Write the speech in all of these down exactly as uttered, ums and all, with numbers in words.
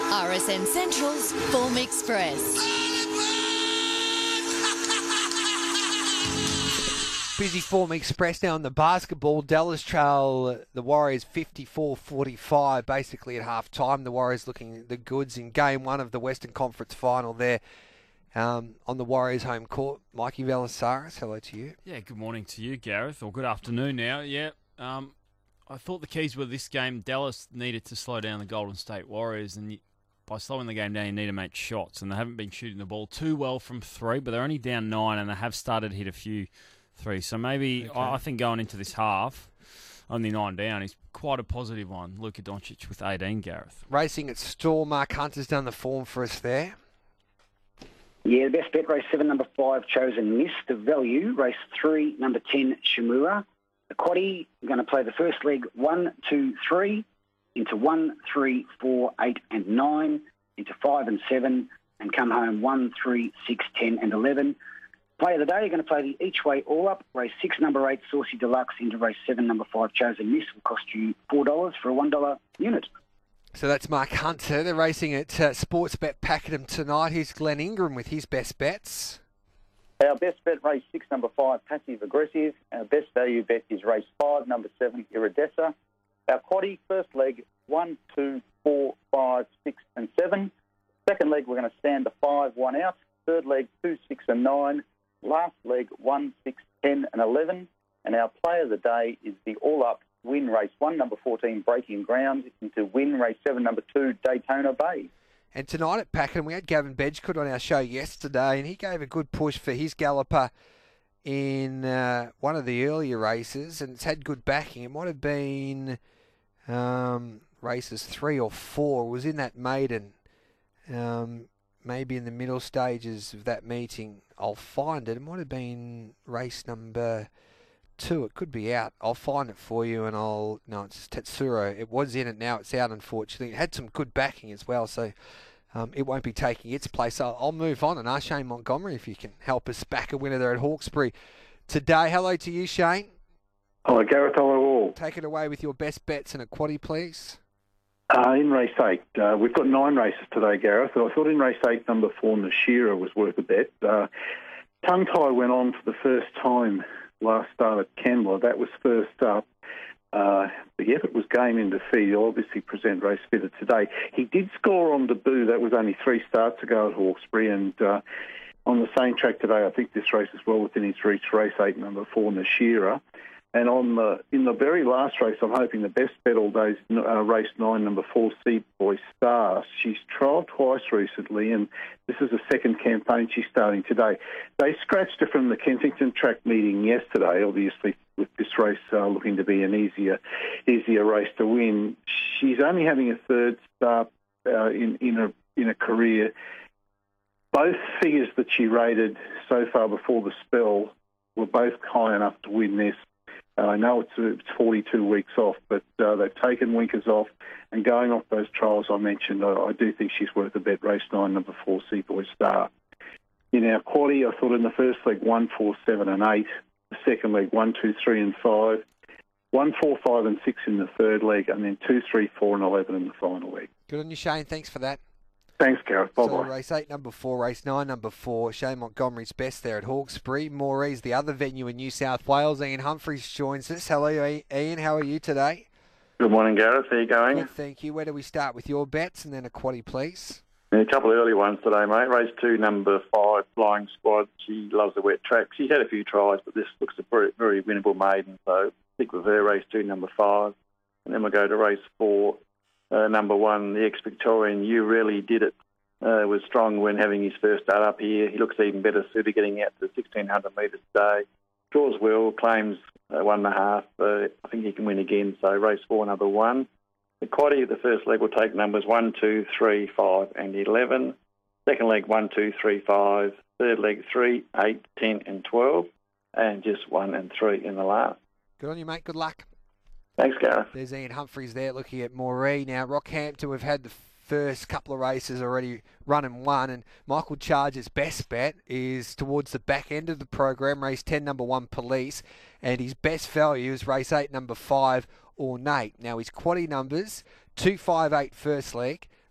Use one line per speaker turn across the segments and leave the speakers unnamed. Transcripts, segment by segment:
R S N Central's Form Express.
Busy Form Express now on the basketball. Dallas trail the Warriors fifty-four forty-five, basically at half time. The Warriors looking the goods in game one of the Western Conference final there um, on the Warriors home court. Mikey Velasaris, hello to you.
Yeah, good morning to you, Gareth, or good afternoon now. Yeah, um, I thought the keys were this game. Dallas needed to slow down the Golden State Warriors, and by slowing the game down, you need to make shots, and they haven't been shooting the ball too well from three, but they're only down nine, and they have started to hit a few three. So maybe okay. I think going into this half, only nine down, is quite a positive one. Luka Doncic with eighteen, Gareth.
Racing at Store, Mark Hunter's done the form for us there.
Yeah, the best bet, race seven, number five, Chosen Miss. The value, race three, number ten, Shimura. The quaddie, we're going to play the first leg, one, two, three, into one, three, four, eight, and nine, into five and seven, and come home one, three, six, ten, and eleven. Play of the day, you're going to play the each way all up. Race six, number eight, Saucy Deluxe, into race seven, number five, Chosen Miss. Will cost you four dollars for a one dollar unit.
So that's Mark Hunter. They're racing at uh, Sportsbet Pakenham tonight. Here's Glenn Ingram with his best bets.
Our best bet, race six, number five, Passive Aggressive. Our best value bet is race five, number seven, Iridessa. Our quaddie, first leg, one, two, four, five, six, and seven. Second leg, we're going to stand the five, one out. Third leg, two, six, and nine. Last leg, one, six, ten, and eleven. And our play of the day is the all-up win race one, number fourteen, Breaking Ground, into win race seven, number two, Daytona Bay.
And tonight at Pakenham, we had Gavin Bedgecourt on our show yesterday, and he gave a good push for his galloper in uh, one of the earlier races, and it's had good backing. It might have been um, races three or four. It was in that maiden, um, maybe in the middle stages of that meeting. I'll find it. It might have been race number two. It could be out. I'll find it for you, and I'll... No, it's Tetsuro. It was in it. Now it's out, unfortunately. It had some good backing as well, so um, it won't be taking its place. I'll, I'll move on and ask Shane Montgomery if you can help us back a winner there at Hawkesbury today. Hello to you, Shane.
Hello, Gareth. Hello, all.
Take it away with your best bets and a quaddie, please.
Uh, in race eight, uh, we've got nine races today, Gareth. I thought in race eight, number four, Nashira was worth a bet. Uh, Tongue Tie went on for the first time last start at Kenmore. That was first up. Uh, the effort was game in defeat. He'll obviously present race fitter today. He did score on debut. That was only three starts ago at Hawkesbury, and uh, on the same track today, I think this race is well within his reach. Race eight, number four, Nashira. And on the in the very last race, I'm hoping the best bet all day is uh, race nine, number four, Sea Boy Star. She's trialled twice recently, and this is the second campaign she's starting today. They scratched her from the Kensington track meeting yesterday, obviously with this race uh, looking to be an easier easier race to win. She's only having a third start uh, in, in, a, in a career. Both figures that she rated so far before the spell were both high enough to win this. Uh, I know it's, it's forty-two weeks off, but uh, they've taken winkers off, and going off those trials I mentioned, I, I do think she's worth a bet. Race nine, number four, Seaboy Star. In our quaddie, I thought in the first leg, one, four, seven, and eight. The second leg, one, two, three, and five. One, four, five, and six in the third leg, and then two, three, four, and eleven in the final leg.
Good on you, Shane. Thanks for that.
Thanks, Gareth. Bye-bye.
So race eight, number four, race nine, number four, Shane Montgomery's best there at Hawkesbury. Moree's the other venue in New South Wales. Ian Humphries joins us. Hello, Ian. How are you today?
Good morning, Gareth. How are you going?
Good, thank you. Where do we start with your bets and then a quaddie, please?
Yeah, a couple of early ones today, mate. Race two, number five, Flying Squad. She loves the wet track. She's had a few tries, but this looks a very, very winnable maiden. So stick with her. Race two, number five. And then we'll go to race four, uh, number one, the ex-Victorian. You Really Did It. Uh, was strong when having his first start up here. He looks even better suited getting out to sixteen hundred metres today. Draws well, claims uh, one and a half. Uh, I think he can win again. So race four, number one. The quaddie, the first leg will take numbers one, two, three, five, and eleven. Second leg, one, two, three, five. Third leg, three, eight, ten, and twelve. And just one and three in the last.
Good on you, mate. Good luck.
Thanks, Gareth.
There's Ian Humphries there looking at Moree. Now, Rockhampton, we've had the first couple of races already run and won, and Michael Charger's best bet is towards the back end of the program, race ten, number one, Police, and his best value is race eight, number five, Ornate. Now his quaddie numbers, two, five, eight first leg,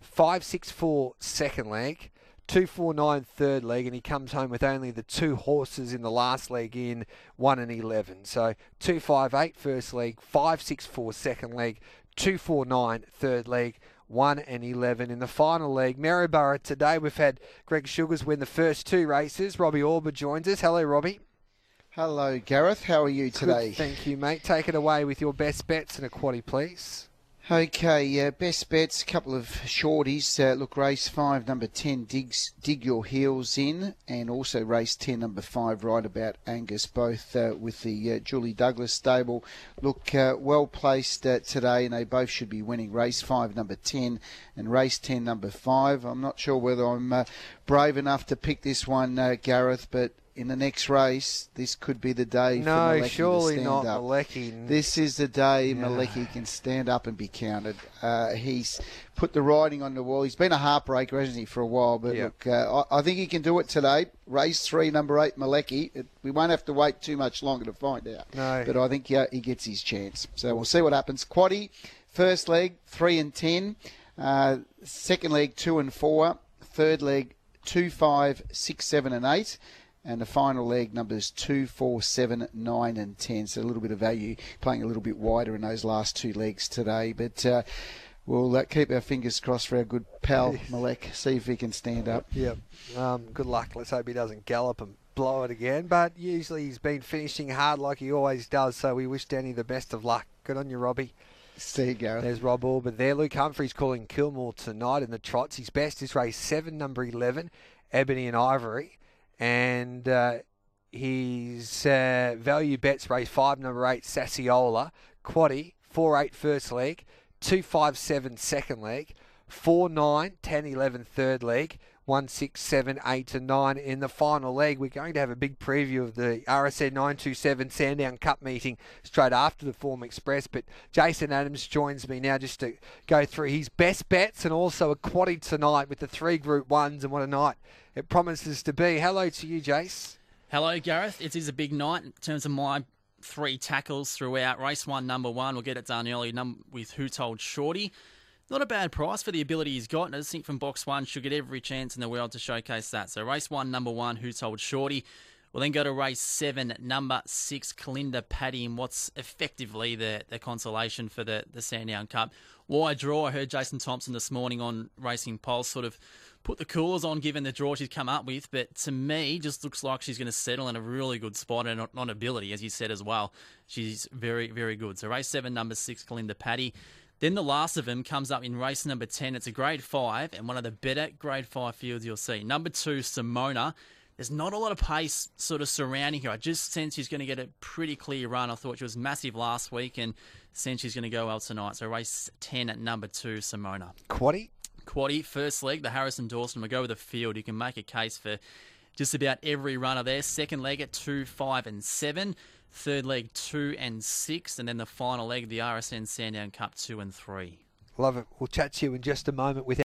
five six four second leg, two four nine third leg, and he comes home with only the two horses in the last leg in one and eleven. So two five eight first leg, five six four second leg, two four nine third leg, one and eleven in the final leg. Maryborough today, we've had Greg Sugars win the first two races. Robbie Orber joins us. Hello, Robbie.
Hello, Gareth. How are you today?
Good, thank you, mate. Take it away with your best bets and a quaddie, please.
Okay, uh, best bets, a couple of shorties. Uh, look, race five, number ten, digs, Dig Your Heels In, and also race ten, number five, Right About Angus, both uh, with the uh, Julie Douglas stable. Look, uh, well placed uh, today, and they both should be winning. Race five, number ten, and race ten, number five. I'm not sure whether I'm uh, brave enough to pick this one, uh, Gareth, but in the next race, this could be the day
no,
for Malecki to
surely
stand
not
up.
Malecki.
This is the day
Yeah.
Malecki can stand up and be counted. Uh, he's put the writing on the wall. He's been a heartbreaker, hasn't he, for a while? But
Yep.
look, uh, I, I think he can do it today. Race three, number eight, Malecki. It, we won't have to wait too much longer to find out.
No.
But I think yeah, he gets his chance. So we'll see what happens. Quaddie, first leg, three and ten. Uh, second leg, two and four. Third leg, two, five, six, seven, and eight. And the final leg, numbers two, four, seven, nine, and ten. So a little bit of value, playing a little bit wider in those last two legs today. But uh, we'll uh, keep our fingers crossed for our good pal, Malek. See if he can stand up.
Yep. Um, good luck. Let's hope he doesn't gallop and blow it again. But usually he's been finishing hard like he always does. So we wish Danny the best of luck. Good on you, Robbie.
See you, Gareth.
There's Rob Orber there. Luke Humphries calling Kilmore tonight in the trots. His best is race seven, number eleven, Ebony and Ivory. And uh, his uh, value bets race five, number eight, Sassiola. Quaddie, four eight first leg, two five seven second leg, four nine, ten eleven third leg, one six seven eight and nine in the final leg. We're going to have a big preview of the R S N nine two seven Sandown Cup meeting straight after the Form Express. But Jason Adams joins me now just to go through his best bets and also a quaddie tonight with the three Group Ones, and what a night it promises to be. Hello to you, Jace.
Hello, Gareth. It is a big night in terms of my three tackles throughout. Race one, number one, we'll get it done early num- with Who Told Shorty. Not a bad price for the ability he's got, and I just think from box one should get every chance in the world to showcase that. So race one, number one, Who Told Shorty. We'll then go to race seven, number six, Kalinda Paddy, and what's effectively the, the consolation for the, the Sandown Cup. Wide draw. I heard Jason Thompson this morning on Racing Pulse sort of put the coolers on given the draw she's come up with, but to me, just looks like she's going to settle in a really good spot and on, on ability, as you said as well. She's very, very good. So race seven, number six, Kalinda Paddy. Then the last of them comes up in race number ten. It's a grade five and one of the better grade five fields you'll see. Number two, Simona. There's not a lot of pace sort of surrounding her. I just sense she's going to get a pretty clear run. I thought she was massive last week and sense she's going to go well tonight. So race ten at number two, Simona.
Quaddie?
Quaddie, first leg, the Harrison Dawson. We'll go with the field. You can make a case for just about every runner there. Second leg at two, five, and seven. Third leg, two and six. And then the final leg, the R S N Sandown Cup, two and three.
Love it. We'll chat to you in just a moment with